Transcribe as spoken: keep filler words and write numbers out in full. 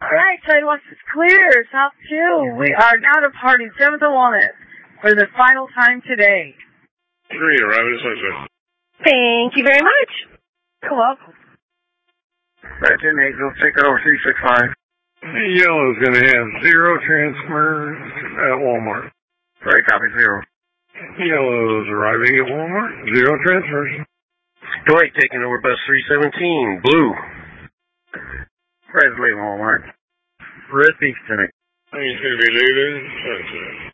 Alright, sidewalks is clear. South two. We are now departing seventh and Walnut for the final time today. Three, arriving at sunset. Thank you very much. You're welcome. Red ten eight, we'll take over three six five. Yellow's going to have zero transfers at Walmart. Right, copy, zero. Yellow's arriving at Walmart, zero transfers. Dwight taking over bus three seventeen, blue. Red's leaving Walmart. Red Beach tonight. I think it's going to be leaving sunset.